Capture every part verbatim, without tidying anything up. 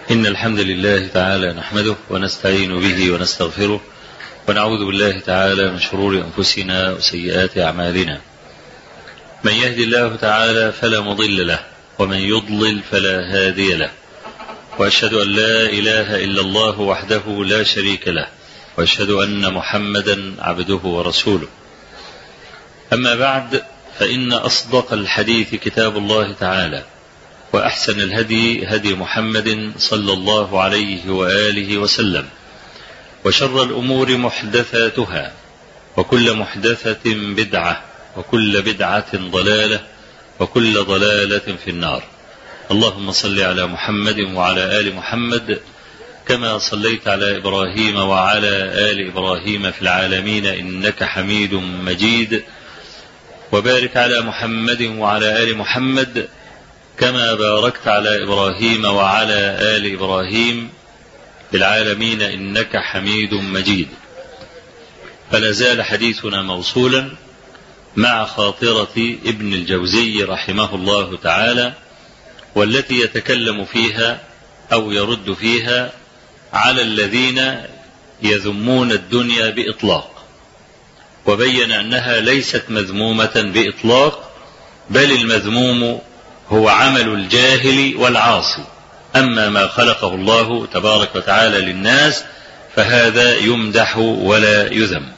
إن الحمد لله تعالى نحمده ونستعين به ونستغفره ونعوذ بالله تعالى من شرور أنفسنا وسيئات أعمالنا. من يهدي الله تعالى فلا مضل له ومن يضلل فلا هادي له، وأشهد أن لا إله إلا الله وحده لا شريك له، وأشهد أن محمدا عبده ورسوله. أما بعد، فإن أصدق الحديث كتاب الله تعالى، وأحسن الهدي هدي محمد صلى الله عليه وآله وسلم، وشر الأمور محدثاتها، وكل محدثة بدعة، وكل بدعة ضلالة، وكل ضلالة في النار. اللهم صل على محمد وعلى آل محمد كما صليت على إبراهيم وعلى آل إبراهيم في العالمين إنك حميد مجيد، وبارك على محمد وعلى آل محمد كما باركت على إبراهيم وعلى آل إبراهيم في العالمين إنك حميد مجيد. فلا زال حديثنا موصولا مع خاطرة ابن الجوزي رحمه الله تعالى، والتي يتكلم فيها أو يرد فيها على الذين يذمون الدنيا بإطلاق، وبين أنها ليست مذمومة بإطلاق، بل المذموم هو عمل الجاهل والعاصي، أما ما خلقه الله تبارك وتعالى للناس فهذا يمدح ولا يذم.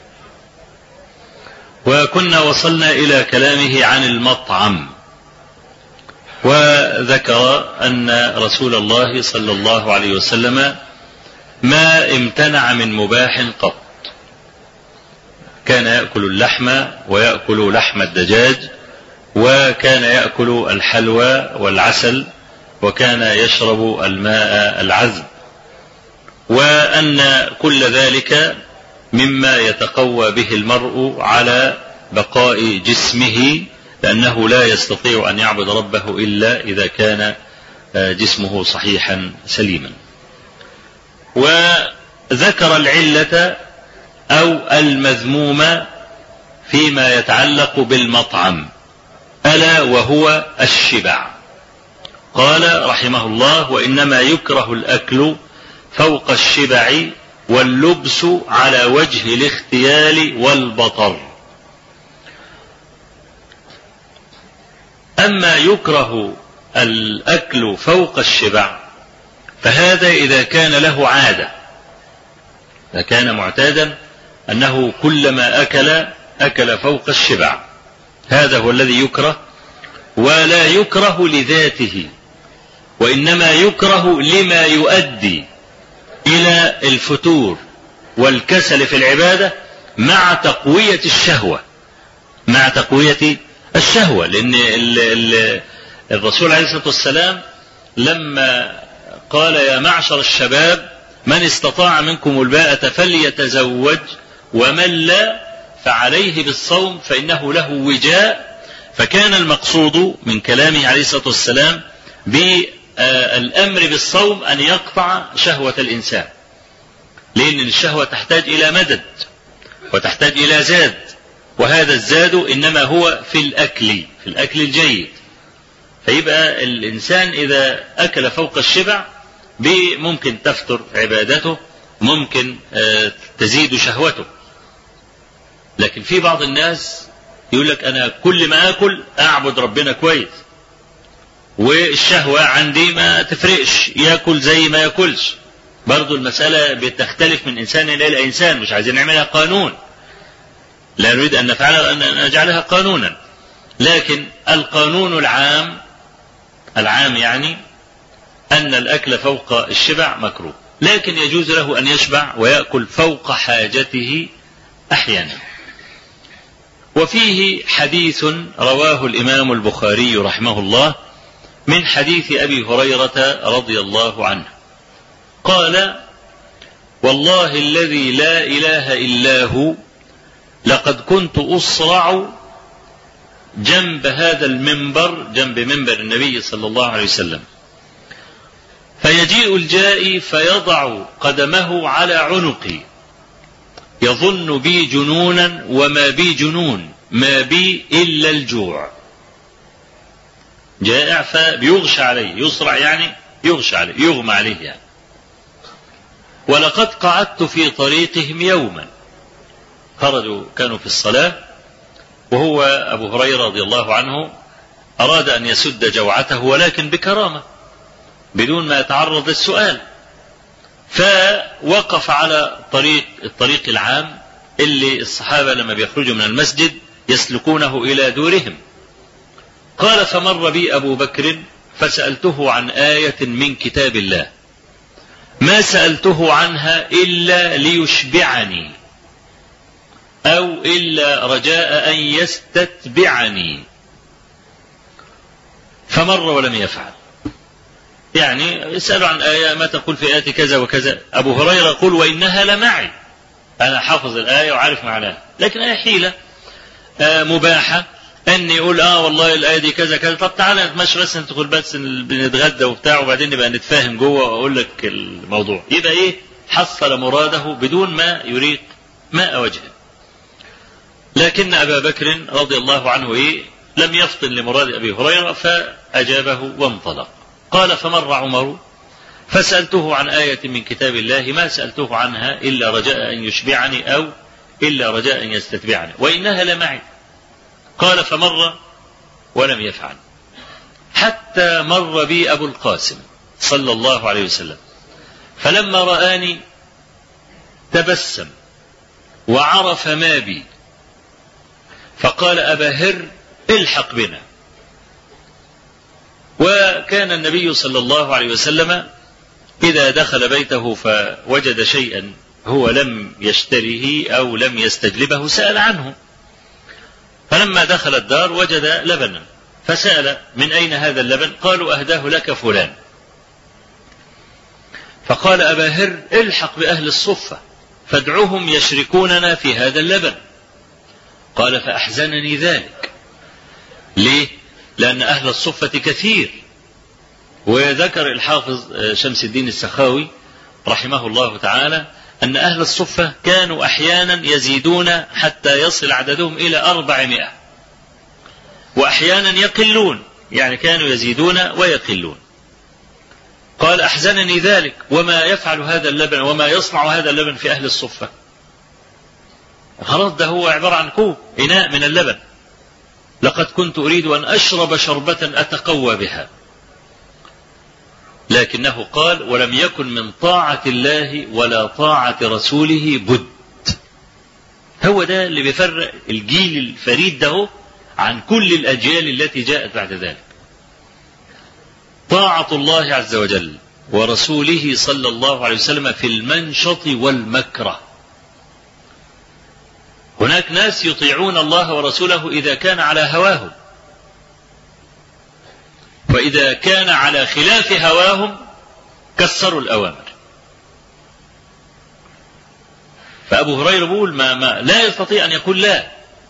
وكنا وصلنا إلى كلامه عن المطعم، وذكر أن رسول الله صلى الله عليه وسلم ما امتنع من مباح قط، كان يأكل اللحم ويأكل لحم الدجاج، وكان يأكل الحلوى والعسل، وكان يشرب الماء العذب، وأن كل ذلك مما يتقوى به المرء على بقاء جسمه، لأنه لا يستطيع أن يعبد ربه إلا إذا كان جسمه صحيحا سليما. وذكر العلة أو المذموم فيما يتعلق بالمطعم، ألا وهو الشبع. قال رحمه الله: وإنما يكره الأكل فوق الشبع واللبس على وجه الاختيال والبطر. أما يكره الأكل فوق الشبع فهذا إذا كان له عادة، إذا كان معتادا أنه كلما أكل أكل فوق الشبع، هذا هو الذي يكره. ولا يكره لذاته، وإنما يكره لما يؤدي إلى الفتور والكسل في العبادة مع تقوية الشهوة، مع تقوية الشهوة. لأن الرسول عليه الصلاة والسلام لما قال: يا معشر الشباب من استطاع منكم الباءة فليتزوج ومن لا فعليه بالصوم فإنه له وجاء، فكان المقصود من كلامه عليه الصلاة والسلام بالأمر بالصوم أن يقطع شهوة الإنسان، لأن الشهوة تحتاج إلى مدد وتحتاج إلى زاد، وهذا الزاد إنما هو في الأكل، في الأكل الجيد. فيبقى الإنسان إذا أكل فوق الشبع ممكن تفتر عبادته، ممكن تزيد شهوته. لكن في بعض الناس يقول لك: أنا كل ما أكل أعبد ربنا كويس، والشهوة عندي ما تفرقش، يأكل زي ما يأكلش. برضو المسألة بتختلف من إنسان إلى إنسان، مش عايزين نعملها قانون، لا نريد أن نفعلها أن نجعلها قانونا، لكن القانون العام العام يعني أن الأكل فوق الشبع مكروه، لكن يجوز له أن يشبع ويأكل فوق حاجته أحيانا. وفيه حديث رواه الإمام البخاري رحمه الله من حديث أبي هريرة رضي الله عنه قال: والله الذي لا إله إلا هو لقد كنت أصرع جنب هذا المنبر، جنب منبر النبي صلى الله عليه وسلم، فيجيء الجائي فيضع قدمه على عنقي يظن بي جنونا وما بي جنون، ما بي إلا الجوع. جائع فبيغشى عليه، يصرع يعني يغشى عليه يغمى عليه يعني. ولقد قعدت في طريقهم يوما، خرجوا كانوا في الصلاة، وهو أبو هريرة رضي الله عنه أراد أن يسد جوعته ولكن بكرامة بدون ما يتعرض للسؤال، فوقف على طريق الطريق العام اللي الصحابة لما بيخرجوا من المسجد يسلكونه إلى دورهم. قال فمر بي أبو بكر فسألته عن آية من كتاب الله ما سألته عنها إلا ليشبعني أو إلا رجاء أن يستتبعني، فمر ولم يفعل. يعني يسأل عن آية ما تقول في آية كذا وكذا، أبو هريرة يقول وإنها لمعي، أنا حافظ الآية وعارف معناها، لكن آية حيلة آه مباحة أن يقول آه والله الآية دي كذا كذا، طب تعالى نتمشى بس ندخل بس بنتغدى وبتاع وبعدين نبقى نتفاهم جوه وأقول لك الموضوع، يبقى إيه حصل مراده بدون ما يريق ماء وجهه. لكن أبا بكر رضي الله عنه إيه لم يفطن لمراد أبي هريرة فأجابه وانطلق. قال فمر عمر فسألته عن آية من كتاب الله ما سألته عنها إلا رجاء أن يشبعني أو إلا رجاء أن يستتبعني وإنها لمعي. قال فمر ولم يفعل، حتى مر بي أبو القاسم صلى الله عليه وسلم، فلما رآني تبسم وعرف ما بي فقال أبا هر الحق بنا. وكان النبي صلى الله عليه وسلم إذا دخل بيته فوجد شيئا هو لم يشتريه أو لم يستجلبه سأل عنه، فلما دخل الدار وجد لبنا فسأل من أين هذا اللبن؟ قالوا أهداه لك فلان. فقال أبا هر الحق بأهل الصفة فادعوهم يشركوننا في هذا اللبن. قال فأحزنني ذلك. ليه؟ لأن أهل الصفة كثير. وذكر الحافظ شمس الدين السخاوي رحمه الله تعالى أن أهل الصفة كانوا أحيانا يزيدون حتى يصل عددهم إلى أربعمائة، وأحيانا يقلون، يعني كانوا يزيدون ويقلون. قال أحزنني ذلك، وما يفعل هذا اللبن وما يصنع هذا اللبن في أهل الصفة؟ خلاص ده هو عبارة عن كوب إناء من اللبن، لقد كنت أريد أن أشرب شربة أتقوى بها. لكنه قال ولم يكن من طاعة الله ولا طاعة رسوله بد. هو ده اللي بيفرق الجيل الفريد ده عن كل الأجيال التي جاءت بعد ذلك. طاعة الله عز وجل ورسوله صلى الله عليه وسلم في المنشط والمكره. هناك ناس يطيعون الله ورسوله إذا كان على هواهم، وإذا كان على خلاف هواهم كسروا الأوامر. فأبو هريرة بيقول ما, ما لا يستطيع أن يقول لا.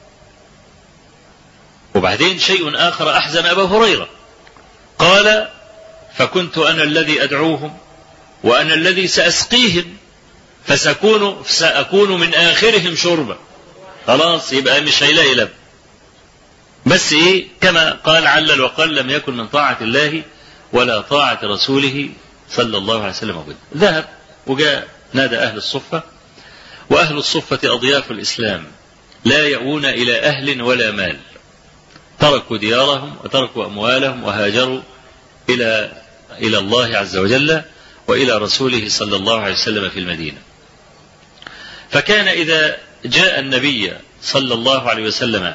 وبعدين شيء آخر أحزن أبو هريرة، قال فكنت أنا الذي أدعوهم وأنا الذي سأسقيهم فسأكون, سأكون من آخرهم شربا. خلاص يبقى مش هيلاقي لب. بس إيه كما قال علل وقال لم يكن من طاعة الله ولا طاعة رسوله صلى الله عليه وسلم بد. ذهب وجاء نادى أهل الصفة، وأهل الصفة أضياف الإسلام لا يأوون إلى أهل ولا مال، تركوا ديارهم وتركوا أموالهم وهاجروا إلى إلى الله عز وجل وإلى رسوله صلى الله عليه وسلم في المدينة. فكان إذا جاء النبي صلى الله عليه وسلم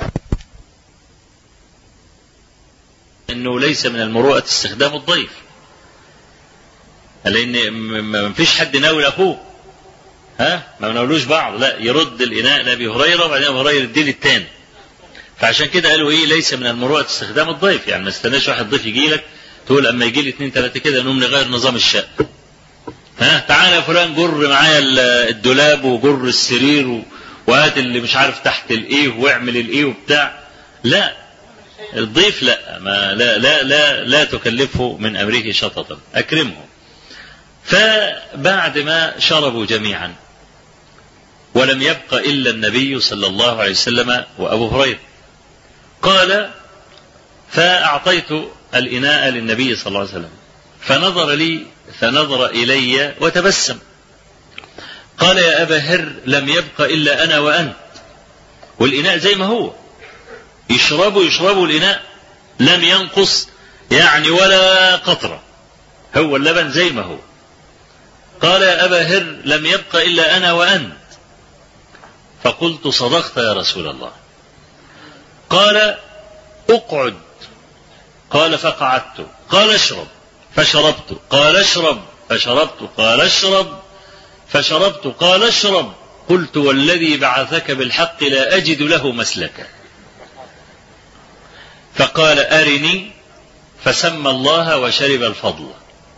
أنه ليس من المروءة استخدام الضيف، لأن ما فيش حد ناول أخوه، ها ما ناولوش بعض، لا يرد الإناء لأبي هريرة وبعدين أبي هريرة يديه للتاني. فعشان كده قالوا إيه ليس من المروءة استخدام الضيف، يعني ما استناش واحد ضيف يجي لك تقول أما يجي لي اثنين ثلاثة كده نقوم نغير نظام الشقة، ها تعالى يا فلان جر معايا الدولاب وجر السرير وهات اللي مش عارف تحت الإيه واعمل الإيه وبتاع. لا الضيف لا ما لا لا لا لا تكلفه من أمره شططا، أكرمه. فبعد ما شربوا جميعا ولم يبق إلا النبي صلى الله عليه وسلم وأبو هريرة، قال فأعطيت الإناء للنبي صلى الله عليه وسلم فنظر لي فنظر إلي وتبسم. قال: يا أبا هر، لم يبق إلا أنا وأنت، والإناء زي ما هو، يشربوا يشربوا الإناء، لم ينقص يعني ولا قطرة، هو اللبن زي ما هو. قال: يا أبا هر، لم يبق إلا أنا وأنت. فقلت: صدقت يا رسول الله. قال: اقعد. قال: فقعدت. قال: اشرب. فشربت. قال: اشرب. فشربت. قال: اشرب. فشربت. قال: اشرب. قلت: والذي بعثك بالحق لا أجد له مسلكا. فقال: أرني. فسمى الله وشرب الفضل.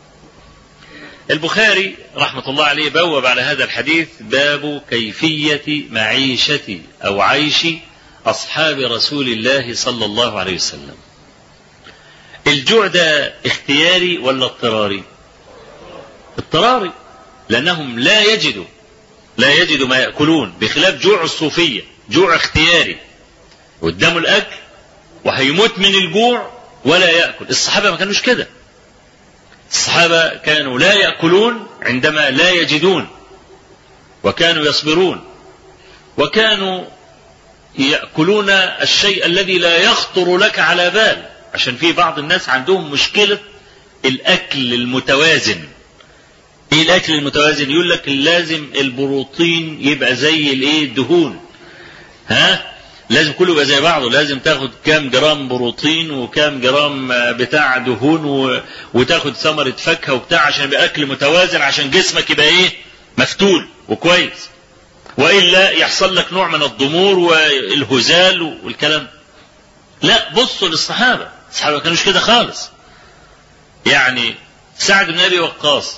البخاري رحمة الله عليه بوب على هذا الحديث باب كيفية معيشة أو عيش أصحاب رسول الله صلى الله عليه وسلم. الجوع ده اختياري ولا اضطراري؟ اضطراري، لأنهم لا يجدوا لا يجدوا ما يأكلون، بخلاف جوع الصوفية، جوع اختياري، قدامه الأكل وهيموت من الجوع ولا يأكل. الصحابة ما كانوش كده، الصحابة كانوا لا يأكلون عندما لا يجدون، وكانوا يصبرون، وكانوا يأكلون الشيء الذي لا يخطر لك على بال، عشان في بعض الناس عندهم مشكلة الأكل المتوازن. ايه الأكل المتوازن؟ يقول لك لازم البروتين يبقى زي الايه الدهون، ها لازم كله يبقى زي بعضه، لازم تاخد كام جرام بروتين وكام جرام بتاع دهون و... وتاخد ثمرة فاكهة وبتاع عشان يبقى أكل متوازن، عشان جسمك يبقى ايه مفتول وكويس، وإلا يحصل لك نوع من الضمور والهزال والكلام. لا، بصوا للصحابة، الصحابة ما كانوش كده خالص. يعني سعد بن أبي وقاص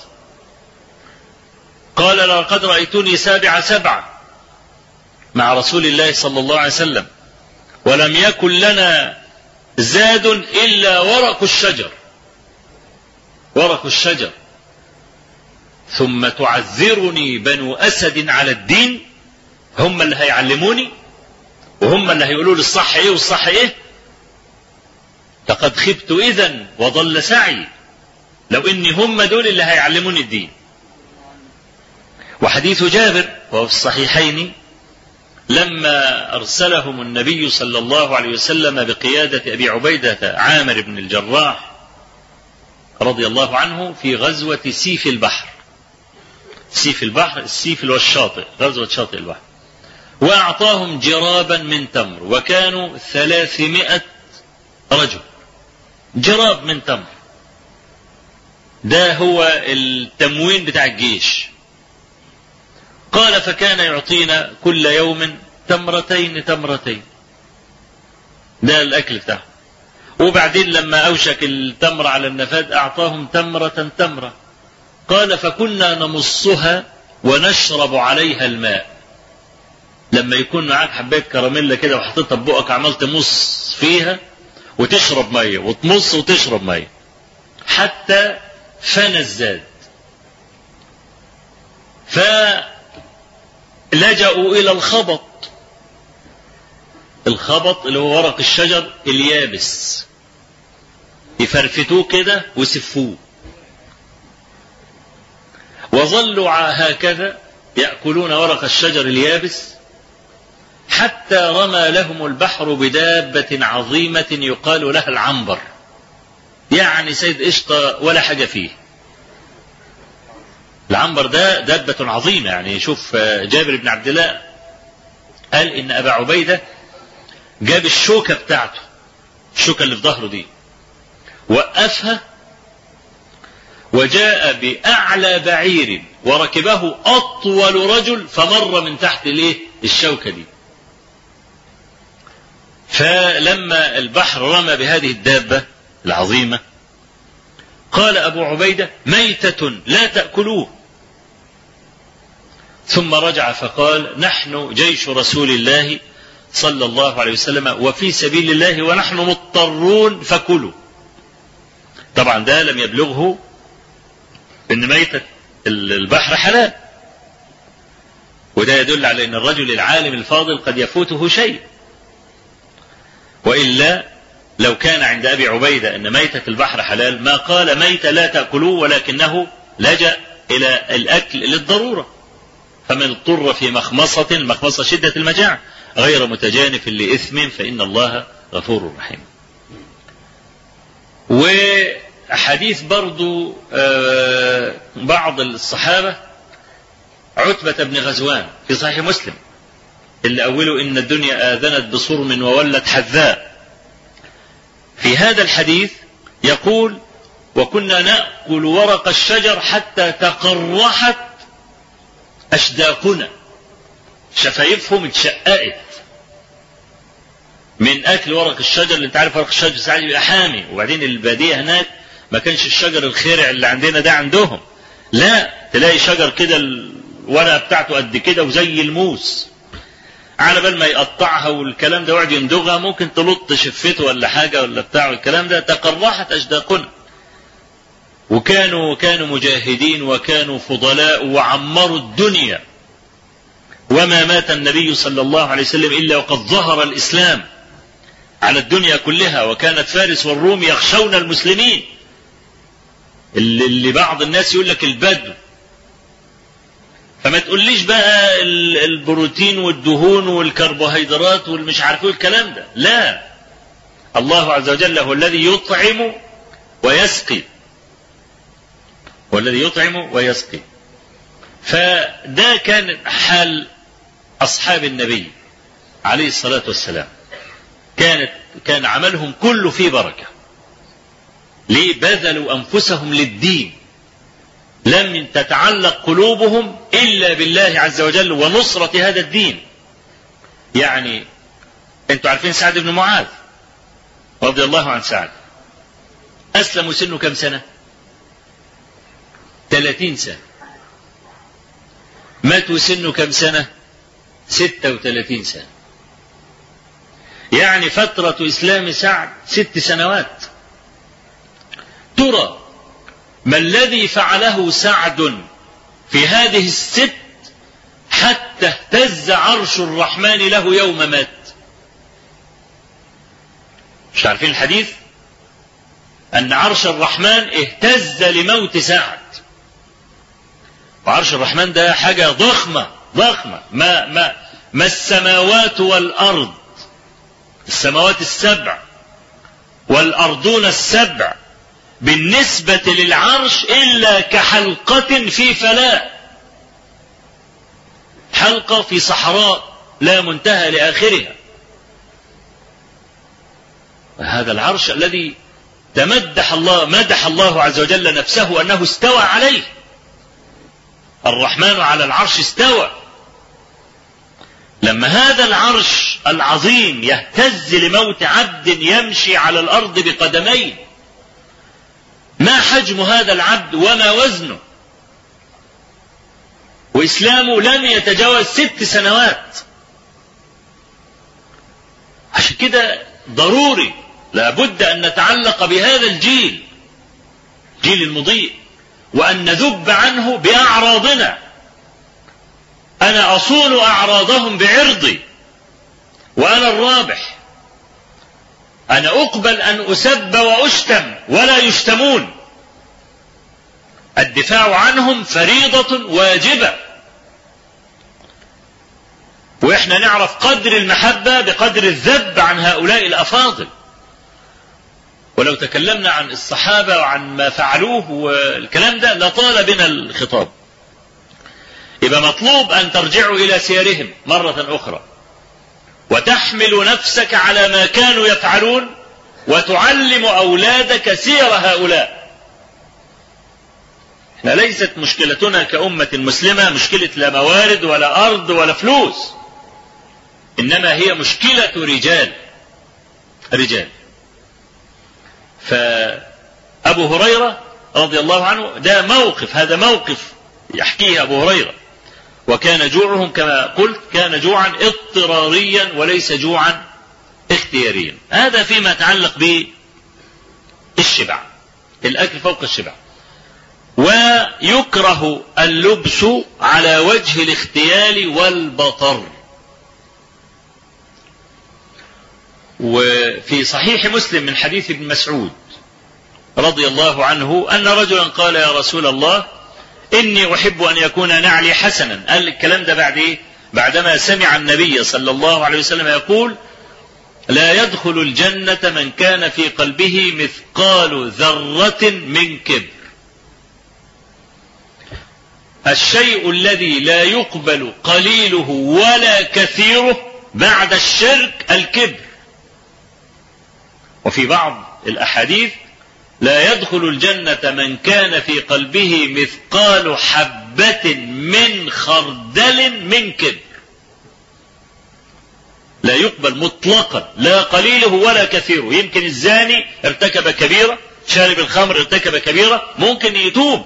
قال: لقد رأيتني سابع سبعة مع رسول الله صلى الله عليه وسلم، ولم يكن لنا زاد إلا ورق الشجر، ورق الشجر، ثم تعذرني بنو أسد على الدين، هم اللي هيعلموني وهم اللي هيقولوا لي الصح ايه والصح ايه. لقد خبت إذن وضل سعي، لو إني هم دول اللي هيعلموني الدين. وحديث جابر وهو في الصحيحين لما أرسلهم النبي صلى الله عليه وسلم بقيادة أبي عبيدة عامر بن الجراح رضي الله عنه في غزوة سيف البحر. سيف البحر، السيف والشاطئ، غزوة شاطئ البحر. وأعطاهم جرابا من تمر، وكانوا ثلاثمائة رجل، جراب من تمر، ده هو التموين بتاع الجيش. قال: فكان يعطينا كل يوم تمرتين تمرتين، ده الأكل بتاعه. وبعدين لما أوشك التمر على النفاد أعطاهم تمرة تمرة. قال: فكنا نمصها ونشرب عليها الماء. لما يكون معاك حباية كراميلا كده وحطيتها ببقك عمال تمص فيها وتشرب مية وتمص وتشرب مية حتى فنى الزاد. فلجأوا إلى الخبط. الخبط اللي هو ورق الشجر اليابس، يفرفتوه كده ويسفوه، وظلوا هكذا يأكلون ورق الشجر اليابس حتى رمى لهم البحر بدابة عظيمة يقال لها العنبر، يعني سيد قشطة ولا حاجة فيه. العنبر ده دابة عظيمة، يعني شوف جابر بن عبد الله قال إن أبا عبيدة جاب الشوكة بتاعته، الشوكة اللي في ظهره دي، وقفها وجاء بأعلى بعير وركبه أطول رجل فمر من تحت الايه الشوكة دي. فلما البحر رمى بهذه الدابة العظيمة قال أبو عبيدة: ميتة لا تأكلوه. ثم رجع فقال: نحن جيش رسول الله صلى الله عليه وسلم وفي سبيل الله ونحن مضطرون فكلوا. طبعا ده لم يبلغه ان ميتة البحر حلال، وده يدل على ان الرجل العالم الفاضل قد يفوته شيء، وإلا لو كان عند أبي عبيدة أن ميتة البحر حلال ما قال ميتة لا تأكلوه، ولكنه لجأ إلى الأكل للضرورة. فمن اضطر في مخمصة، المخمصة شدة المجاعة، غير متجانف لإثم فإن الله غفور رحيم. وحديث برضو بعض الصحابة عتبة بن غزوان في صحيح مسلم اللي أوله إن الدنيا آذنت بصرم وولت حذاء. في هذا الحديث يقول وكنا نأكل ورق الشجر حتى تقرحت أشداقنا، شفايفهم اتشققت من أكل ورق الشجر. اللي انت عارف ورق الشجر ساعات يبقى حامي، وبعدين البادية هناك ما كانش الشجر الخيرع اللي عندنا ده عندهم، لا تلاقي شجر كده الورقة بتاعته قد كده وزي الموس، على بال ما يقطعها والكلام ده وقعد يندغها ممكن تلط شفته ولا حاجة ولا بتاع الكلام ده. تقرحت أشداقنا. وكانوا كانوا مجاهدين وكانوا فضلاء وعمروا الدنيا، وما مات النبي صلى الله عليه وسلم إلا وقد ظهر الإسلام على الدنيا كلها، وكانت فارس والروم يخشون المسلمين. اللي بعض الناس يقول لك البدو، فما تقوليش بقى البروتين والدهون والكربوهيدرات والمش عارفه الكلام ده، لا، الله عز وجل هو الذي يطعم ويسقي، والذي يطعم ويسقي. فده كان حال أصحاب النبي عليه الصلاة والسلام، كانت كان عملهم كله فيه بركة. ليه؟ بذلوا أنفسهم للدين، لم تتعلق قلوبهم إلا بالله عز وجل ونصرة هذا الدين. يعني أنتوا عارفين سعد بن معاذ رضي الله عن سعد، أسلم سنه كم سنة؟ ثلاثين سنة. مات سنه كم سنة؟ ستة وثلاثين سنة. يعني فترة إسلام سعد ست سنوات. ترى ما الذي فعله سعد في هذه الست حتى اهتز عرش الرحمن له يوم مات؟ مش عارفين الحديث أن عرش الرحمن اهتز لموت سعد. وعرش الرحمن ده حاجة ضخمة ضخمة، ما, ما, ما السماوات والأرض، السماوات السبع والأرضون السبع بالنسبة للعرش إلا كحلقة في فلاة، حلقة في صحراء لا منتهى لآخرها. هذا العرش الذي تمدح الله مدح الله عز وجل نفسه أنه استوى عليه. الرحمن على العرش استوى. لما هذا العرش العظيم يهتز لموت عبد يمشي على الأرض بقدمين، ما حجم هذا العبد وما وزنه؟ وإسلامه لم يتجاوز ست سنوات. عشان كده ضروري لابد أن نتعلق بهذا الجيل، جيل المضيء، وأن نذب عنه بأعراضنا. أنا أصون أعراضهم بعرضي وأنا الرابح. أنا أقبل أن أسب وأشتم ولا يشتمون. الدفاع عنهم فريضة واجبة. وإحنا نعرف قدر المحبة بقدر الذب عن هؤلاء الأفاضل. ولو تكلمنا عن الصحابة وعن ما فعلوه والكلام ده لطال بنا الخطاب. يبقى مطلوب أن ترجعوا إلى سيرهم مرة أخرى، وتحمل نفسك على ما كانوا يفعلون، وتعلم أولادك سير هؤلاء. احنا ليست مشكلتنا كأمة مسلمة مشكلة لا موارد ولا أرض ولا فلوس، إنما هي مشكلة رجال رجال. فأبو هريرة رضي الله عنه ده موقف، هذا موقف يحكيه أبو هريرة. وكان جوعهم كما قلت كان جوعا اضطراريا وليس جوعا اختياريا. هذا فيما يتعلق بالشبع، الأكل فوق الشبع. ويكره اللبس على وجه الاختيال والبطر. وفي صحيح مسلم من حديث ابن مسعود رضي الله عنه أن رجلا قال يا رسول الله إني أحب أن يكون نعلي حسنا. قال الكلام ده بعد إيه؟ بعدما سمع النبي صلى الله عليه وسلم يقول لا يدخل الجنة من كان في قلبه مثقال ذرة من كبر. الشيء الذي لا يقبل قليله ولا كثيره بعد الشرك الكبر. وفي بعض الأحاديث لا يدخل الجنة من كان في قلبه مثقال حبة من خردل من كبر. لا يقبل مطلقا لا قليله ولا كثيره. يمكن الزاني ارتكب كبيرة، شارب الخمر ارتكب كبيرة، ممكن يتوب،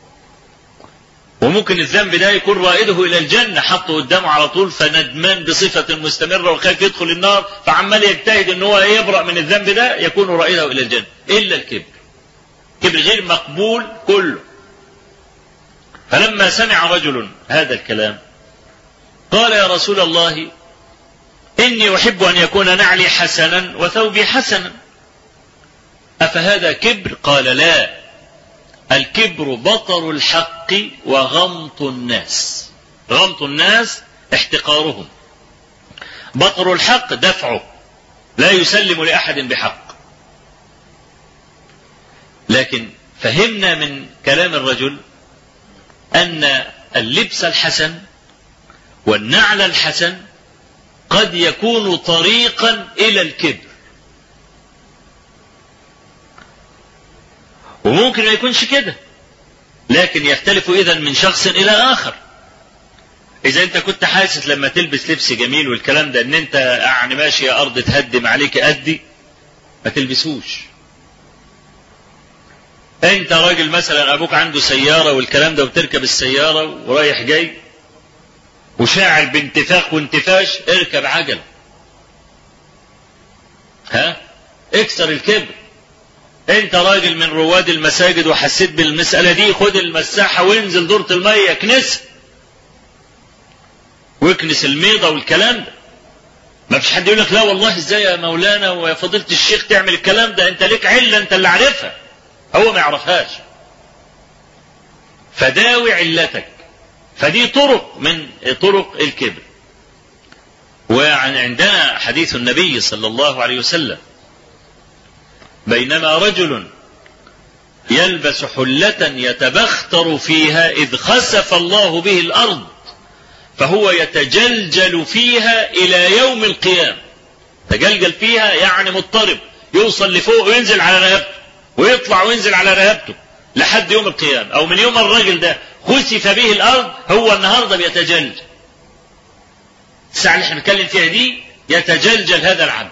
وممكن الذنب ده يكون رائده إلى الجنة، حطه قدامه على طول فندمان بصفة مستمرة وخايف يدخل النار فعمال يجتهد ان هو يبرأ من الذنب ده، يكون رائده إلى الجنة. إلا الكبر، كبر غير مقبول كله. فلما سمع رجل هذا الكلام قال يا رسول الله إني أحب أن يكون نعلي حسنا وثوبي حسنا، أفهذا كبر؟ قال لا، الكبر بطر الحق وغمط الناس. غمط الناس احتقارهم، بطر الحق دفعه، لا يسلم لأحد بحق. لكن فهمنا من كلام الرجل أن اللبس الحسن والنعل الحسن قد يكون طريقا إلى الكبر، وممكن ما يكونش كده، لكن يختلف إذن من شخص إلى آخر. إذا أنت كنت حاسس لما تلبس لبس جميل والكلام ده أن أنت يعني ماشي يا أرض تهدم عليك أدي، ما تلبسوش. أنت راجل مثلا أبوك عنده سيارة والكلام ده وتركب السيارة ورايح جاي وشاعر بانتفاخ وانتفاش، اركب عجل، ها اكسر الكبر. انت راجل من رواد المساجد وحسيت بالمسألة دي، خد المساحة وانزل دورة المية اكنس واكنس الميضة والكلام ده. ما فيش حد يقول لك لا والله ازاي يا مولانا ويا فضيلة الشيخ تعمل الكلام ده، انت ليك علة انت اللي عارفها، هو ما يعرفهاش. فداوي علتك. فدي طرق من طرق الكبر. وعندنا حديث النبي صلى الله عليه وسلم بينما رجل يلبس حلة يتبختر فيها إذ خسف الله به الأرض فهو يتجلجل فيها إلى يوم القيامة. تجلجل فيها يعني مضطرب، يوصل لفوق وينزل على رهبته ويطلع وينزل على رهبته لحد يوم القيامة، أو من يوم الرجل ده خسف به الأرض هو النهاردة بيتجلجل. الساعة اللي احنا بنتكلم فيها دي يتجلجل هذا العبد،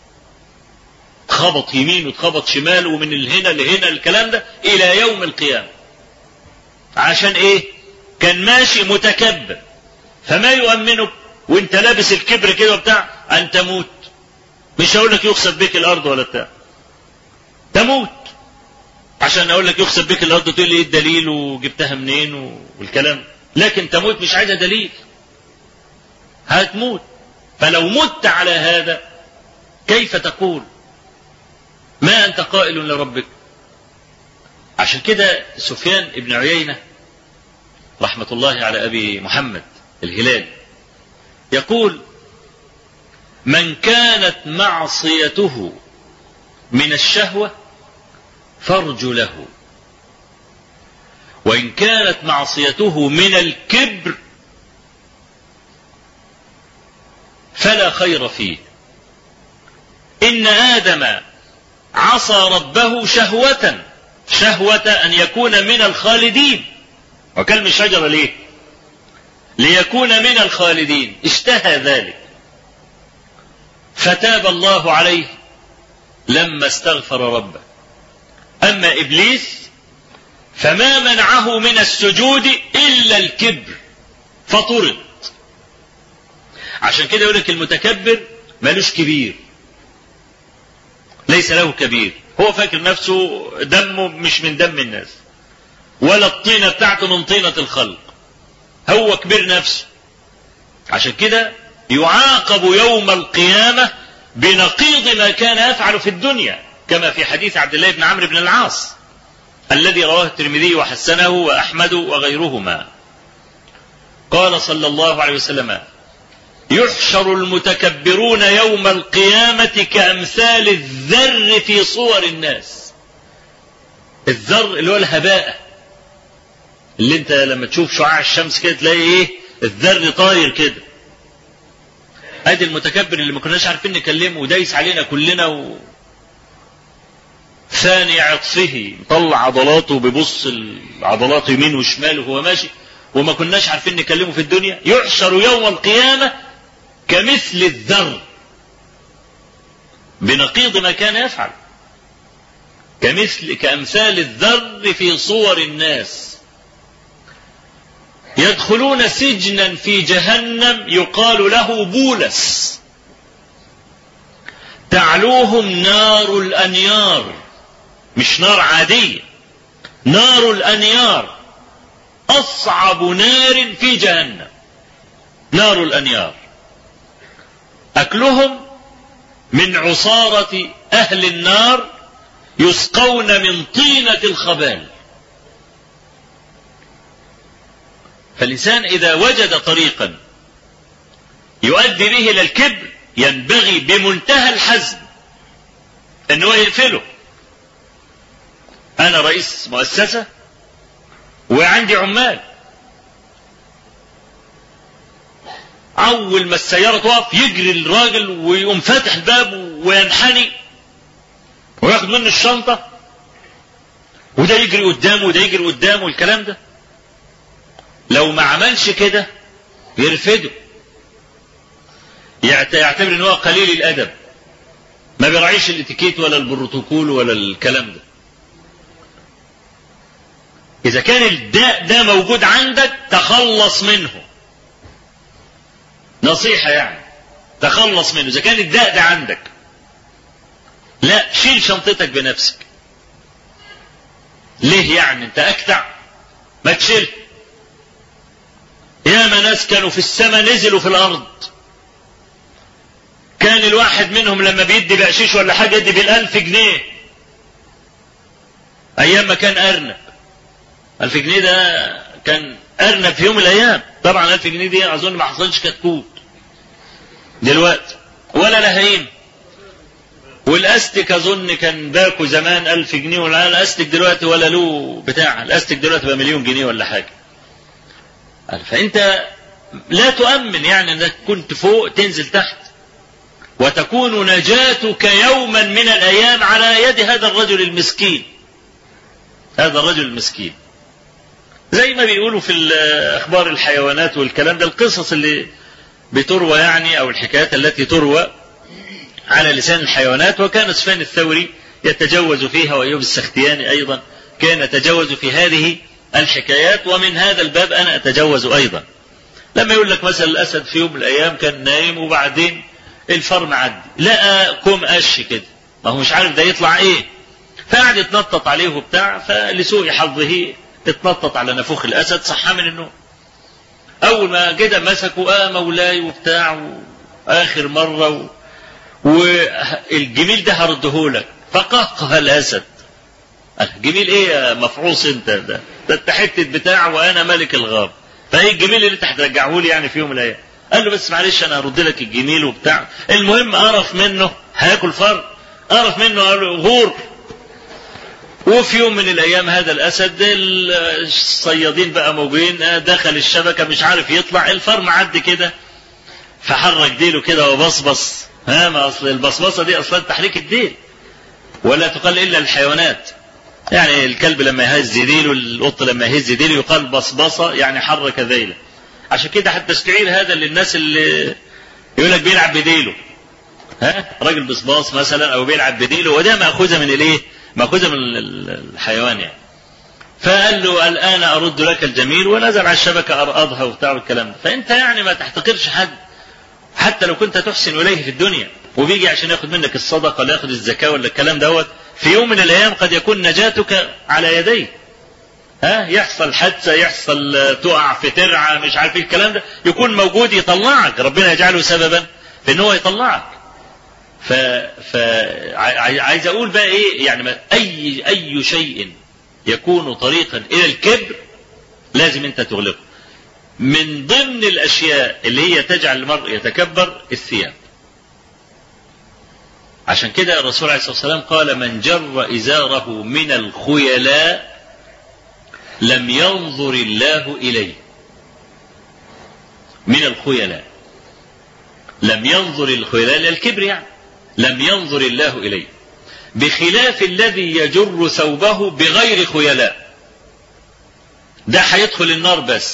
تخبط يمين وتخبط شمال ومن الهنا لهنا الكلام ده إلى يوم القيامة. عشان إيه؟ كان ماشي متكبر، فما يؤمنك وانت لابس الكبر كده وبتاع أن تموت. مش هقول لك يخسف بك الأرض ولا بتاع، تموت. عشان أقول لك يخسف بك الأرض تقول لي إيه الدليل وجبتها منين والكلام، لكن تموت مش عايزة دليل، هتموت. فلو مت على هذا كيف تقول ما أنت قائل لربك؟ عشان كده سفيان بن عيينة رحمة الله على أبي محمد الهلالي يقول من كانت معصيته من الشهوة فارجو له، وإن كانت معصيته من الكبر فلا خير فيه. إن آدم عصى ربه شهوة شهوة أن يكون من الخالدين. وكلم الشجرة ليه؟ ليكون من الخالدين، اشتهى ذلك فتاب الله عليه لما استغفر ربه. أما إبليس فما منعه من السجود إلا الكبر فطرد. عشان كده يقول لك المتكبر مالوش كبير، ليس له كبير، هو فاكر نفسه دمه مش من دم الناس ولا الطينة بتاعته من طينة الخلق، هو كبير نفسه. عشان كده يعاقب يوم القيامة بنقيض ما كان يفعل في الدنيا، كما في حديث عبد الله بن عمرو بن العاص الذي رواه الترمذي وحسنه وأحمد وغيرهما. قال صلى الله عليه وسلم: يحشر المتكبرون يوم القيامة كأمثال الذر في صور الناس. الذر اللي هو الهباء، اللي انت لما تشوف شعاع الشمس كده تلاقي ايه؟ الذر طاير كده. ادي المتكبر اللي ما كناش عارفين نكلمه ودايس علينا كلنا و... ثاني عطفه مطلع عضلاته وبيبص العضلات يمين وشمال وهو ماشي وما كناش عارفين نكلمه في الدنيا. يحشر يوم القيامة كمثل الذر بنقيض ما كان يفعل، كمثل كأمثال الذر في صور الناس. يدخلون سجنا في جهنم يقال له بولس، تعلوهم نار الأنيار، مش نار عادية، نار الأنيار، أصعب نار في جهنم نار الأنيار. أكلهم من عصارة أهل النار يسقون من طينة الخبال. فالإنسان إذا وجد طريقا يؤدي به إلى الكبر ينبغي بمنتهى الحزم أنه يقفله. أنا رئيس مؤسسة وعندي عمال، أول ما السيارة تقف يجري الراجل ويقوم فاتح الباب وينحني وياخد منه الشنطة، وده يجري قدامه وده يجري قدامه. الكلام ده لو ما عملش كده يرفده، يعتبر ان هو قليل الأدب، ما بيراعيش الاتيكيت ولا البروتوكول ولا الكلام ده. إذا كان الداء ده موجود عندك تخلص منه، نصيحة يعني، تخلص منه. إذا كان الداء ده عندك، لا، شيل شنطتك بنفسك. ليه يعني؟ أنت أكتع؟ ما تشيل. ياما ناس كانوا في السماء نزلوا في الأرض، كان الواحد منهم لما بيدي بقشيش ولا حاجة يدي بالألف جنيه أيام ما كان أرنب. ألف جنيه ده كان أرنب في يوم من الأيام. طبعا ألف جنيه دي أظن ما حصلش كتكوت دلوقتي ولا لهيم. والأستك أظن كان باكو زمان ألف جنيه، ولا الأستك دلوقتي ولا له بتاع. الأستك دلوقتي بقى مليون جنيه ولا حاجة. فأنت لا تؤمن يعني أنك كنت فوق تنزل تحت، وتكون نجاتك يوما من الأيام على يد هذا الرجل المسكين. هذا الرجل المسكين زي ما بيقولوا في أخبار الحيوانات والكلام ده، القصص اللي بتروى يعني، أو الحكايات التي تروى على لسان الحيوانات. وكان سفيان الثوري يتجوز فيها، وأيوب السختياني أيضا كان يتجوز في هذه الحكايات. ومن هذا الباب أنا أتجوز أيضا. لما يقول لك مثلا الأسد في يوم من الأيام كان نايم وبعدين الفار معدي لقى كوم قش كده، ما هو مش عارف ده يطلع إيه، فقعد يتنطط عليه وبتاع، فلسوء حظه اتنطط على نافوخ الأسد صحى من النوم. أول ما كده مسكوا آه مولاي وبتاع وآخر مرة و... والجميل ده هردهولك. فقهقه الأسد. الجميل إيه يا مفعوص أنت؟ ده ده أنت حتة بتاع وأنا ملك الغاب، فإيه الجميل اللي أنت هترجعه لي يعني في يوم من الأيام؟ قال له بس معلش أنا هرد لك الجميل وبتاع. المهم قرف منه هياكل فر، قرف منه قال له غور. وفي يوم من الأيام هذا الأسد الصيادين بقى موجودين، دخل الشبكة مش عارف يطلع، الفار معدي كده فحرك ديله كده وبصبص. ها ما أصل البصبصة دي أصلا تحريك الديل، ولا تقال إلا الحيوانات. يعني الكلب لما يهز ديله، القط لما يهز ديله يقال بصبصة، يعني حرك ذيله. عشان كده حتى استعير هذا للناس اللي يقول لك بيلعب بديله، ها راجل بصباص مثلا أو بيلعب بديله، وده مأخوذة من الإيه؟ مأخوذة من الحيوان يعني. فقال له الآن أرد لك الجميل، ونزل على الشبكة أرأضها وبتاع الكلام ده. فأنت يعني ما تحتقرش حد، حتى لو كنت تحسن إليه في الدنيا وبيجي عشان ياخد منك الصدقة ولا ياخد الزكاة ولا الكلام دوت، في يوم من الأيام قد يكون نجاتك على يديه. ها يحصل حادثة، يحصل تقع في ترعة مش عارف ايه الكلام ده، يكون موجود يطلعك، ربنا يجعله سببا في ان هو يطلعك. فعايز اقول بقى ايه يعني اي اي شيء يكون طريقا الى الكبر لازم انت تغلقه. من ضمن الاشياء اللي هي تجعل المرء يتكبر الثياب. عشان كده الرسول عليه الصلاة والسلام قال من جر ازاره من الخيلاء لم ينظر الله اليه. من الخيلاء لم ينظر الخيلاء للكبر يعني لم ينظر الله إليه، بخلاف الذي يجر ثوبه بغير خيلاء، ده هيدخل النار بس.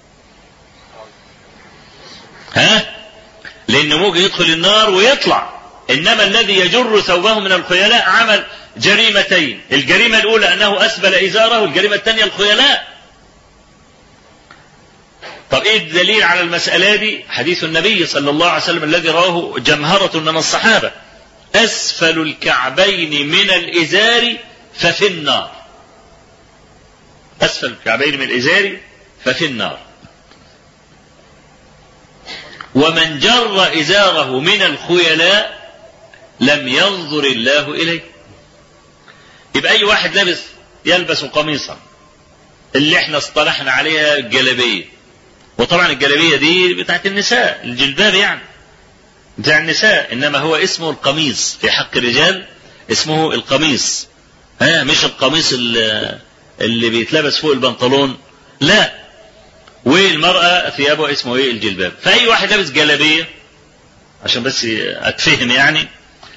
ها؟ لأنه ممكن يدخل النار ويطلع، إنما الذي يجر ثوبه من الخيلاء عمل جريمتين، الجريمة الأولى أنه أسبل إزاره، والجريمة الثانية الخيلاء. طب ايه الدليل على المسألة دي؟ حديث النبي صلى الله عليه وسلم الذي رواه جمهرة من الصحابة: أسفل الكعبين من الإزار ففي النار. أسفل الكعبين من الإزار ففي النار. ومن جر إزاره من الخيلاء لم ينظر الله إليه. يبقى أي واحد لابس يلبس قميصا اللي احنا اصطلحنا عليها الجلابية، وطبعا الجلابية دي بتاعت النساء، الجلباب يعني بتاع النساء، إنما هو اسمه القميص في حق الرجال، اسمه القميص، ها مش القميص اللي, اللي بيتلبس فوق البنطلون، لا. والمرأة ثيابه اسمه ايه؟ الجلباب. فأي واحد لابس جلابية، عشان بس أتفهم يعني،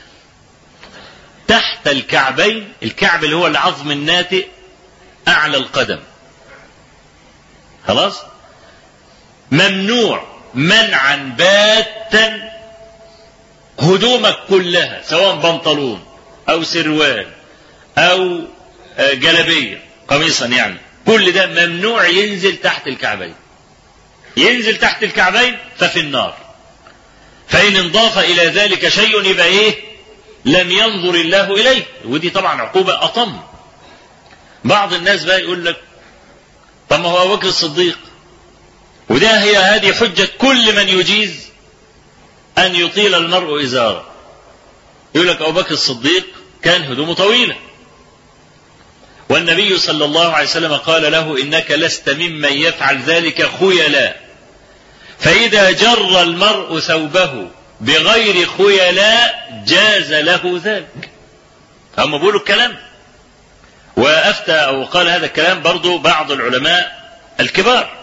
تحت الكعبين، الكعب اللي هو العظم الناتئ أعلى القدم، خلاص، ممنوع منعا باتا هدومك كلها، سواء بنطلون أو سروال أو جلابية قميصا يعني، كل ده ممنوع ينزل تحت الكعبين. ينزل تحت الكعبين ففي النار. فإن انضاف إلى ذلك شيء يبقى إيه؟ لم ينظر الله إليه، ودي طبعا عقوبة أطم. بعض الناس بقى يقول لك طب ما هو أبو بكر الصديق، وده هي هذه حجة كل من يجيز أن يطيل المرء إزاره. يقول لك أبو بكر الصديق كان هدومه طويلة، والنبي صلى الله عليه وسلم قال له إنك لست ممن يفعل ذلك خيلاء، فإذا جر المرء ثوبه بغير خيلاء جاز له ذلك. هم بيقولوا الكلام، وأفتى أو قال هذا الكلام برضو بعض العلماء الكبار.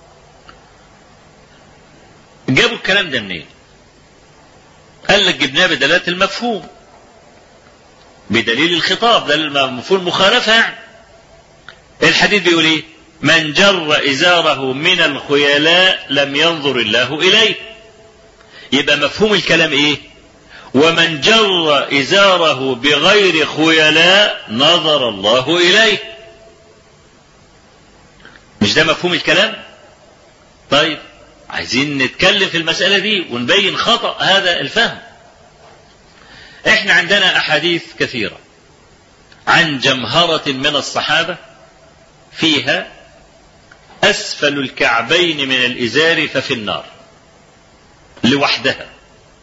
جابوا الكلام ده منين؟ قال لك جبناه بدلالة المفهوم، بدليل الخطاب، ده المفهوم مخالفة يعني. الحديث بيقول ايه؟ من جر إزاره من الخيلاء لم ينظر الله إليه. يبقى مفهوم الكلام ايه؟ ومن جر إزاره بغير خيلاء نظر الله إليه. مش ده مفهوم الكلام؟ طيب عايزين نتكلم في المسألة دي ونبين خطأ هذا الفهم. احنا عندنا أحاديث كثيرة عن جمهرة من الصحابة فيها أسفل الكعبين من الإزار ففي النار لوحدها،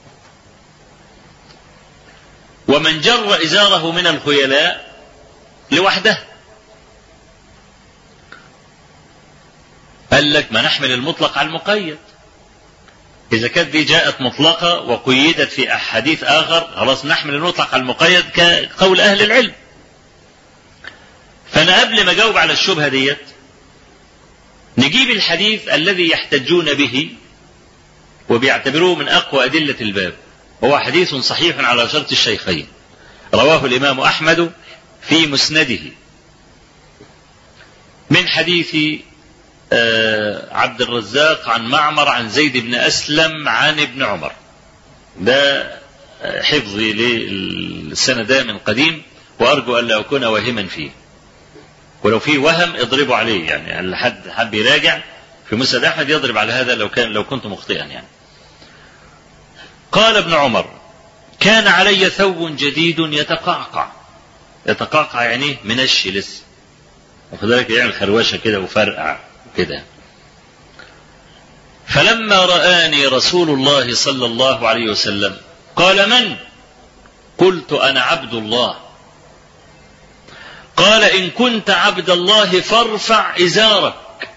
ومن جر إزاره من الخيلاء لوحدها. قال لك ما نحمل المطلق على المقيد، إذا كانت دي جاءت مطلقة وقيدت في أحاديث آخر خلاص نحمل المطلق على المقيد كقول أهل العلم. فأنا قبل ما أجاوب على الشبهة ديت نجيب الحديث الذي يحتجون به وبيعتبروه من أقوى أدلة الباب، هو حديث صحيح على شرط الشيخين، رواه الإمام أحمد في مسنده من حديث عبد الرزاق عن معمر عن زيد بن أسلم عن ابن عمر. ده حفظي للسنة ده من قديم، وأرجو أن لا أكون واهما فيه، ولو فيه وهم اضربوا عليه، يعني اللي حد حب يراجع في مسند أحمد يضرب على هذا لو كان لو كنت مخطئا يعني. قال ابن عمر: كان علي ثوب جديد يتقعقع. يتقعقع يعني منشي لسه، واخد بالك، يعمل خروشه كده وفرقع كده. فلما رآني رسول الله صلى الله عليه وسلم قال: من؟ قلت أنا عبد الله. قال إن كنت عبد الله فارفع إزارك،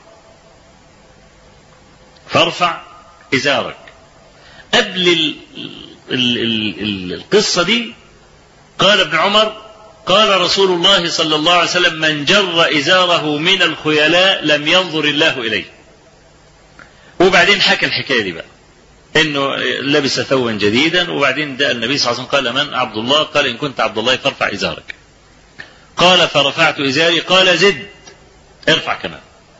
فارفع إزارك. قبل ال ال ال ال القصة دي قال ابن عمر قال رسول الله صلى الله عليه وسلم من جر إزاره من الخيلاء لم ينظر الله إليه. وبعدين حكى الحكاية دي بقى إنه لبس ثوبا جديدا، وبعدين ده النبي صلى الله عليه وسلم قال من عبد الله؟ قال إن كنت عبد الله فارفع إزارك. قال فرفعت إزاري. قال زد، ارفع كمان.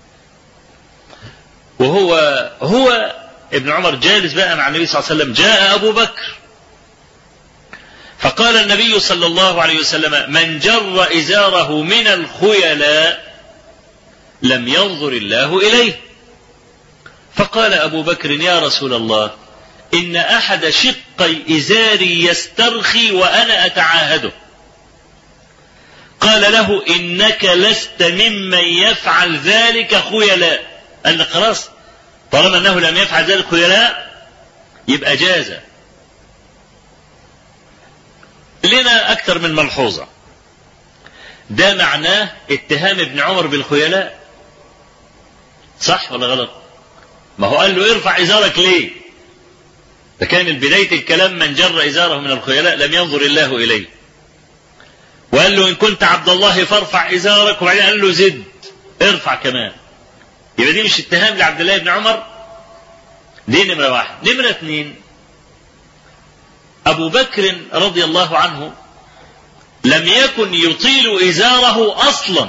وهو هو ابن عمر جالس بقى مع النبي صلى الله عليه وسلم، جاء أبو بكر فقال النبي صلى الله عليه وسلم من جر إزاره من الخيلاء لم ينظر الله إليه. فقال أبو بكر يا رسول الله إن أحد شقي إزاري يسترخي وأنا أتعاهده. قال له إنك لست ممن يفعل ذلك خيلاء. قال لك خلاص طالما أنه لم يفعل ذلك خيلاء يبقى جاز. لنا أكثر من ملحوظة. ده معناه اتهام ابن عمر بالخيلاء، صح ولا غلط؟ ما هو قال له ارفع إزارك ليه؟ ده كان بداية الكلام من جر إزاره من الخيلاء لم ينظر الله إليه. وقال له إن كنت عبد الله فارفع إزارك، وبعدين قال له زد ارفع كمان. يبقى دي مش اتهام لعبد الله بن عمر. دي نمرة واحد. نمرة اثنين أبو بكر رضي الله عنه لم يكن يطيل إزاره أصلا،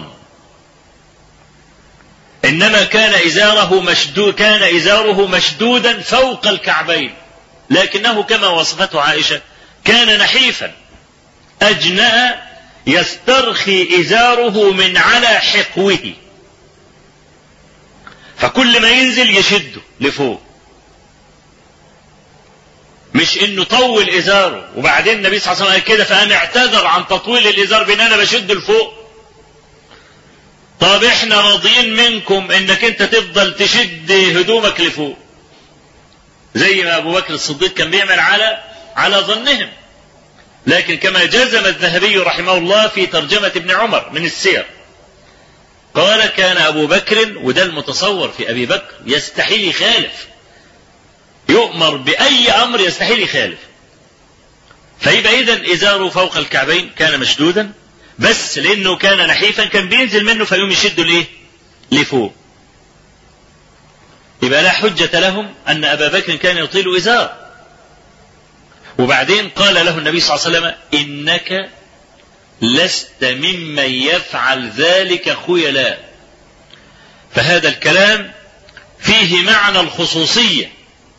إنما كان إزاره مشدود كان إزاره مشدودا فوق الكعبين، لكنه كما وصفته عائشة كان نحيفا أجنأ يسترخي إزاره من على حقوه، فكل ما ينزل يشده لفوق. مش انه طول ازاره وبعدين النبي صلى الله عليه وسلم كده فانا اعتذر عن تطويل الازار بان انا بشده لفوق. طب احنا راضيين منكم انك انت تفضل تشد هدومك لفوق زي ما ابو بكر الصديق كان بيعمل على على ظنهم. لكن كما جزم الذهبي رحمه الله في ترجمة ابن عمر من السير قال كان ابو بكر، وده المتصور في ابي بكر، يستحيل يخالف، يؤمر بأي أمر يستحيل يخالف. فيبقى إذن إزاره فوق الكعبين كان مشدودا، بس لأنه كان نحيفا كان بينزل منه فيقوم يشده ليه؟ لفوق. يبقى لا حجة لهم أن أبا بكر كان يطيل إزار. وبعدين قال له النبي صلى الله عليه وسلم إنك لست ممن يفعل ذلك خيلاء. فهذا الكلام فيه معنى الخصوصية،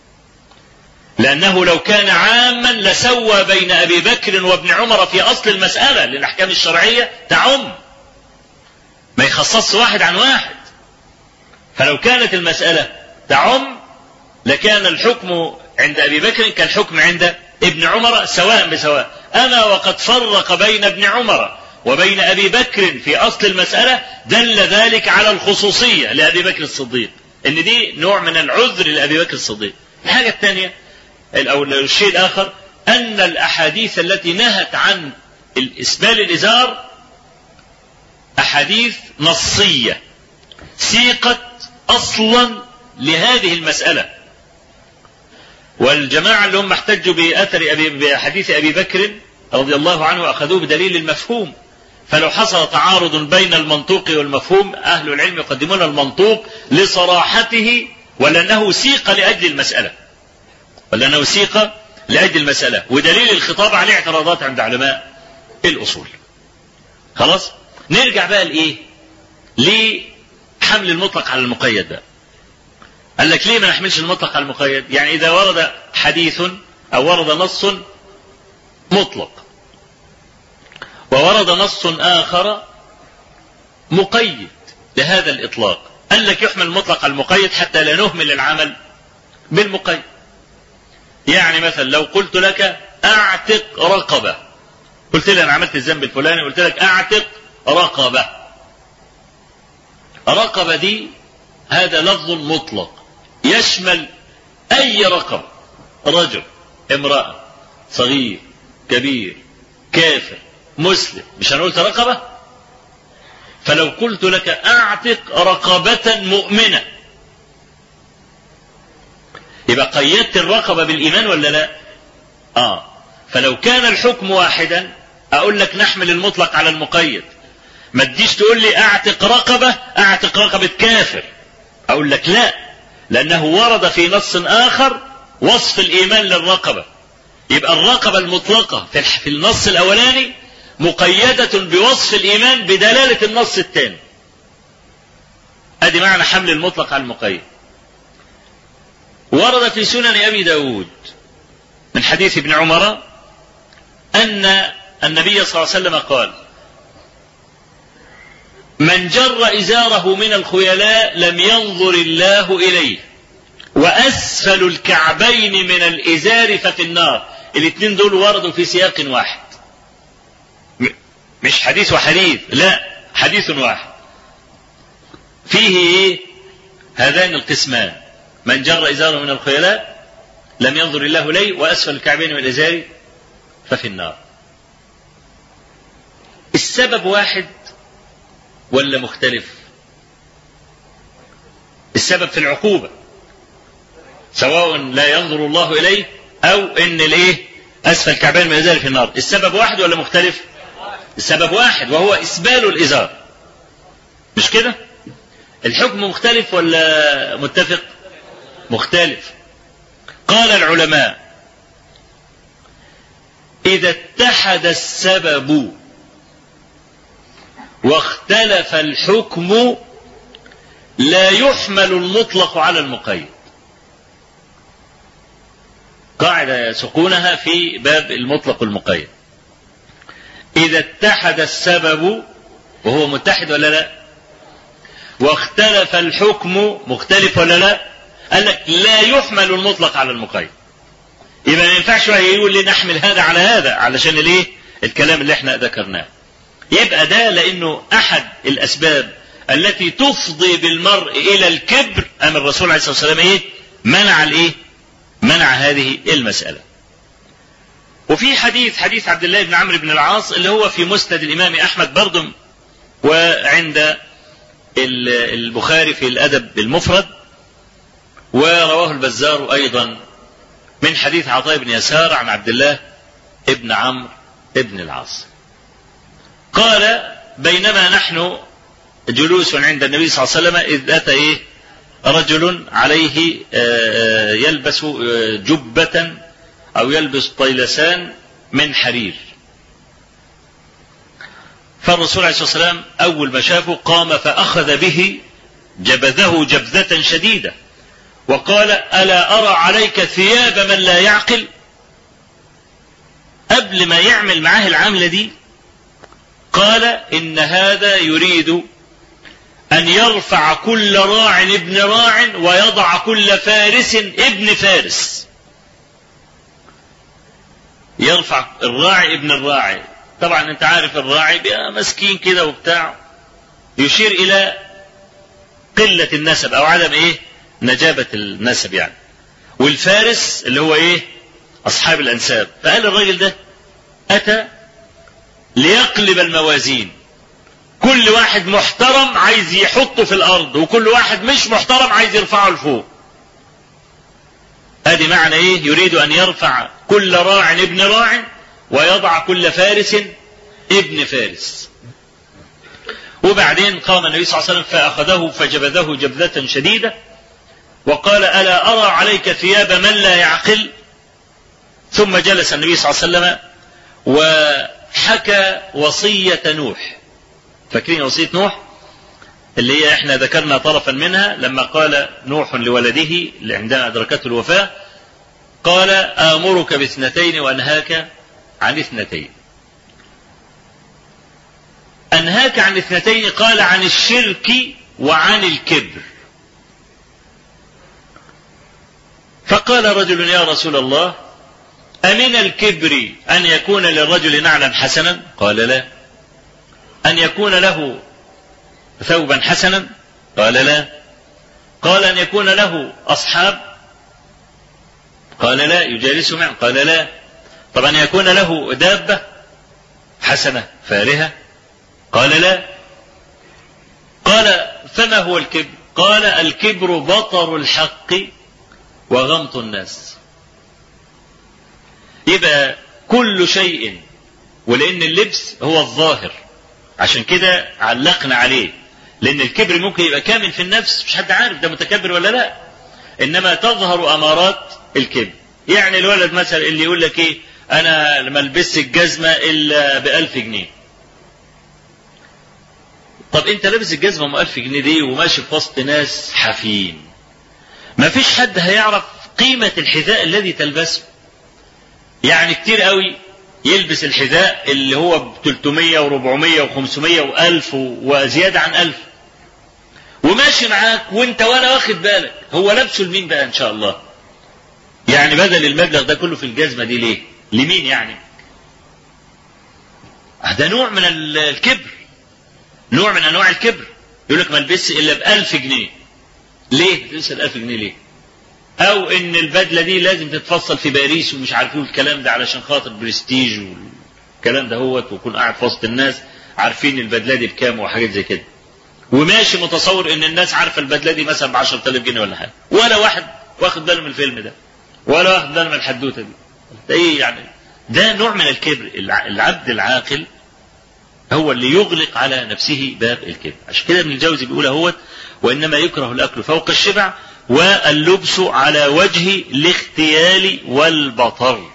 لأنه لو كان عاما لسوى بين أبي بكر وابن عمر في أصل المسألة، للأحكام الشرعية تعم، ما يخصص واحد عن واحد. فلو كانت المسألة تعم لكان الحكم عند أبي بكر كالحكم عند ابن عمر سواء بسواء. أما وقد فرق بين ابن عمر وبين أبي بكر في أصل المسألة دل ذلك على الخصوصية لأبي بكر الصديق، إن دي نوع من العذر لأبي بكر الصديق. الحاجة الثانية أو الشيء الآخر أن الأحاديث التي نهت عن إسبال الإزار أحاديث نصية سيقت أصلا لهذه المسألة. والجماعة اللي هم احتجوا بأثر أبي بحديث أبي بكر رضي الله عنه أخذوه بدليل المفهوم. فلو حصل تعارض بين المنطوق والمفهوم أهل العلم يقدمون المنطوق لصراحته ولأنه سيق لأجل المسألة ولأنه سيق لأجل المسألة ودليل الخطاب عليه اعتراضات عند علماء الأصول. خلاص نرجع بقى لإيه؟ لحمل المطلق على المقيد بقى. قال لك ليه ما نحملش المطلق على المقيد؟ يعني إذا ورد حديث أو ورد نص مطلق وورد نص آخر مقيد لهذا الإطلاق، قال لك يحمل المطلق على المقيد حتى لا نهمل العمل بالمقيد. يعني مثلا لو قلت لك أعتق رقبة، قلت لي أنا عملت الذنب الفلاني، قلت لك أعتق رقبة. رقبة دي هذا لفظ مطلق يشمل أي رقبة، رجل، امرأة، صغير، كبير، كافر مسلم مش هنقول رقبة؟ فلو قلت لك اعتق رقبة مؤمنة يبقى قيدت الرقبة بالإيمان ولا لا؟ آه فلو كان الحكم واحدا أقول لك نحمل المطلق على المقيد، ما تجيش تقول لي اعتق رقبة اعتق رقبة كافر، أقول لك لا، لأنه ورد في نص آخر وصف الإيمان للرقبة، يبقى الرقبة المطلقة في النص الأولاني مقيدة بوصف الإيمان بدلالة النص الثاني. أدي معنى حمل المطلق على المقيد. ورد في سنن أبي داود من حديث ابن عمر أن النبي صلى الله عليه وسلم قال: من جر إزاره من الخيلاء لم ينظر الله إليه، وأسفل الكعبين من الإزار ففي النار. الاثنين دول وردوا في سياق واحد، مش حديث وحديث، لا حديث واحد فيه إيه؟ هذان القسمان: من جر إزاره من الخيلاء لم ينظر الله إليه، وأسفل الكعبين من الإزار ففي النار. السبب واحد ولا مختلف؟ السبب في العقوبة، سواء لا ينظر الله إليه أو إن الإيه أسفل الكعبين من الإزار في النار، السبب واحد ولا مختلف؟ السبب واحد، وهو إسبال الإزار، مش كده؟ الحكم مختلف ولا متفق؟ مختلف. قال العلماء: إذا اتحد السبب واختلف الحكم لا يحمل المطلق على المقيد. قاعدة يسقونها في باب المطلق والمقيد: إذا اتحد السبب، وهو متحد ولا لا؟ واختلف الحكم، مختلف ولا لا؟ قال لك لا يحمل المطلق على المقيد. يبقى ما ينفعش يقول لي نحمل هذا على هذا علشان الايه الكلام اللي احنا ذكرناه. يبقى ده لانه احد الاسباب التي تفضي بالمرء الى الكبر، ام الرسول عليه الصلاه والسلام ايه منع الايه منع هذه المساله. وفي حديث حديث عبد الله بن عمرو بن العاص اللي هو في مسند الامام احمد برضه، وعند البخاري في الادب المفرد، ورواه البزار ايضا من حديث عطاء بن يسار عن عبد الله ابن عمرو ابن العاص قال: بينما نحن جلوس عند النبي صلى الله عليه وسلم إذ أتى إيه رجل عليه يلبس جبة أو يلبس طيلسان من حرير. فالرسول عليه الصلاة والسلام أول ما شافه قام فأخذ به جبذه جبذة شديدة وقال: ألا أرى عليك ثياب من لا يعقل؟ قبل ما يعمل معاه العملة دي قال: إن هذا يريد أن يرفع كل راع ابن راع ويضع كل فارس ابن فارس. يرفع الراعي ابن الراعي، طبعا انت عارف الراعي بقى مسكين كده وبتاع، يشير إلى قلة النسب أو عدم إيه نجابة النسب يعني، والفارس اللي هو إيه أصحاب الأنساب. فقال الراجل ده أتى ليقلب الموازين، كل واحد محترم عايز يحطه في الأرض، وكل واحد مش محترم عايز يرفعه لفوق. ادي معنى ايه يريد ان يرفع كل راع ابن راع ويضع كل فارس ابن فارس. وبعدين قام النبي صلى الله عليه وسلم فأخذه فجبذه جبذة شديدة وقال: ألا أرى عليك ثياب من لا يعقل؟ ثم جلس النبي صلى الله عليه وسلم وحكى وصية نوح. فاكرين وصية نوح اللي هي احنا ذكرنا طرفا منها، لما قال نوح لولده عندما أدركته الوفاة قال: آمرك باثنتين وأنهاك عن اثنتين. أنهاك عن اثنتين قال: عن الشرك وعن الكبر. فقال رجل: يا رسول الله، أمن الكبر أن يكون للرجل نعلا حسنا؟ قال: لا. أن يكون له ثوبا حسنا؟ قال: لا. قال: أن يكون له أصحاب؟ قال: لا. يجالس معه؟ قال: لا. طب أن يكون له دابة؟ حسنة فارهة؟ قال لا. قال فما هو الكبر؟ قال الكبر بطر الحق وغمط الناس. يبقى كل شيء، ولأن اللبس هو الظاهر عشان كده علقنا عليه، لأن الكبر ممكن يبقى كامل في النفس مش حد عارف ده متكبر ولا لا، إنما تظهر أمارات الكبر. يعني الولد مثلا اللي يقول لك إيه أنا ما البس الجزمة إلا بألف جنيه. طب أنت لابس الجزمة ام ألف جنيه دي وماشي في وسط ناس حافين، ما فيش حد هيعرف قيمة الحذاء الذي تلبسه. يعني كتير قوي يلبس الحذاء اللي هو ب ثلاثمية وأربعمية وخمسمية وألف وزيادة عن ألف، وماشي معاك وانت ولا واخد بالك هو لابسه لمين بقى ان شاء الله؟ يعني بدل المبلغ ده كله في الجزمة دي ليه؟ لمين يعني؟ ده نوع من الكبر، نوع من انواع الكبر. يقول لك ما البس الا بألف جنيه. ليه تلبس الألف جنيه ليه؟ او ان البدله دي لازم تتفصل في باريس ومش عارفين الكلام ده علشان خاطر برستيج والكلام ده هوت، ويكون قاعد في وسط الناس عارفين البدله دي بكام وحاجات زي كده، وماشي متصور ان الناس عارفه البدله دي مثلا ب عشرة آلاف جنيه ولا حاجه، ولا واحد واخد باله من الفيلم ده ولا واخد باله من الحدوته دي. ده ايه يعني؟ ده نوع من الكبر. العبد العاقل هو اللي يغلق على نفسه باب الكبر. عشان كده ابن الجوزي بيقول اهوت وانما يكره الاكل فوق الشبع واللبس على وجه الاختيال والبطر.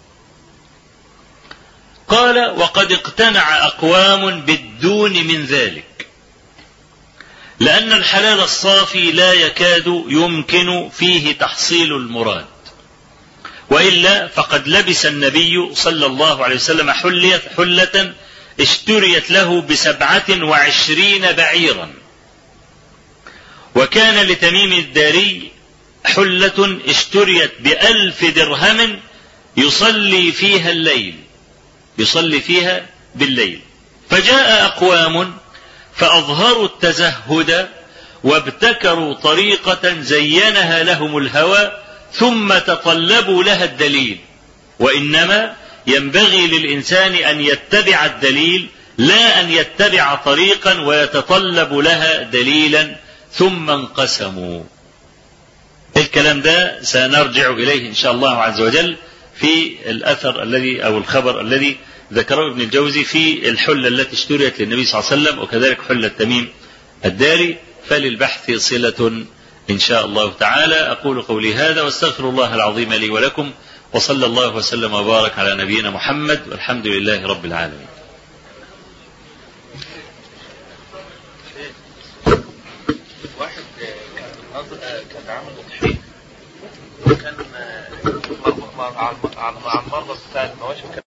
قال وقد اقتنع أقوام بالدون من ذلك، لأن الحلال الصافي لا يكاد يمكن فيه تحصيل المراد، وإلا فقد لبس النبي صلى الله عليه وسلم حلة, حلة اشتريت له بسبعة وعشرين بعيرا، وكان لتميم الداري حلة اشتريت بألف درهم يصلي فيها الليل، يصلي فيها بالليل. فجاء أقوام فأظهروا التزهد وابتكروا طريقة زينها لهم الهوى ثم تطلبوا لها الدليل. وإنما ينبغي للإنسان أن يتبع الدليل لا أن يتبع طريقا ويتطلب لها دليلا. ثم انقسموا. الكلام ده سنرجع إليه إن شاء الله عز وجل في الأثر الذي أو الخبر الذي ذكره ابن الجوزي في الحلة التي اشتريت للنبي صلى الله عليه وسلم، وكذلك حلة تميم الداري. فللبحث صلة إن شاء الله تعالى. أقول قولي هذا واستغفر الله العظيم لي ولكم، وصلى الله وسلم وبارك على نبينا محمد، والحمد لله رب العالمين. واحد كان عامل تضحية وكان مع المرضى بتاع المواشي